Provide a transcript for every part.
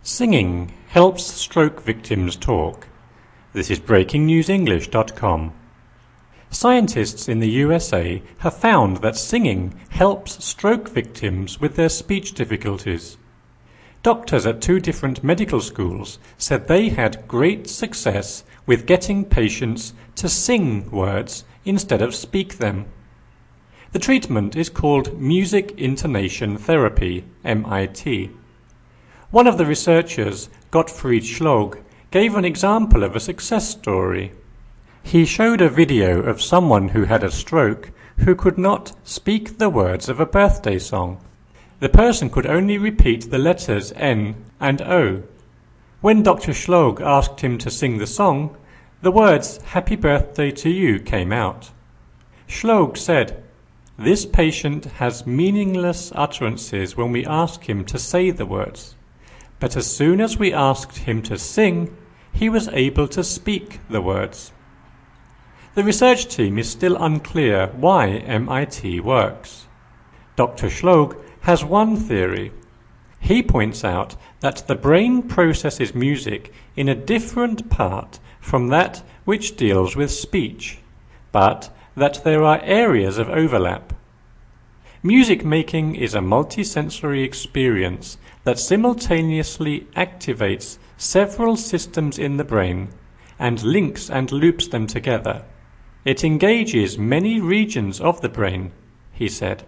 Singing helps stroke victims talk. This is BreakingNewsEnglish.com. Scientists in the USA have found that singing helps stroke victims with their speech difficulties. Doctors at 2 different medical schools said they had great success with getting patients to sing words instead of speak them. The treatment is called Music Intonation Therapy, MIT. One of the researchers, Gottfried Schlog, gave an example of a success story. He showed a video of someone who had a stroke who could not speak the words of a birthday song. The person could only repeat the letters N and O. When Dr. Schlog asked him to sing the song, the words Happy Birthday to You came out. Schlog said, "This patient has meaningless utterances when we ask him to say the words. But as soon as we asked him to sing, he was able to speak the words." The research team is still unclear why MIT works. Dr. Schlog has one theory. He points out that the brain processes music in a different part from that which deals with speech, but that there are areas of overlap. Music making is a multisensory experience that simultaneously activates several systems in the brain and links and loops them together. It engages many regions of the brain, he said.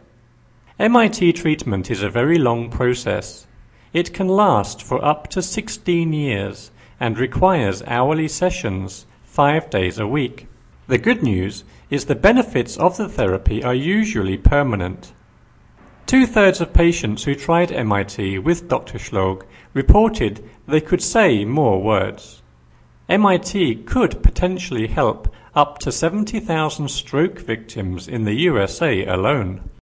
MIT treatment is a very long process. It can last for up to 16 years and requires hourly sessions, 5 days a week. The good news is the benefits of the therapy are usually permanent. 2/3 of patients who tried MIT with Dr. Schlog reported they could say more words. MIT could potentially help up to 70,000 stroke victims in the USA alone.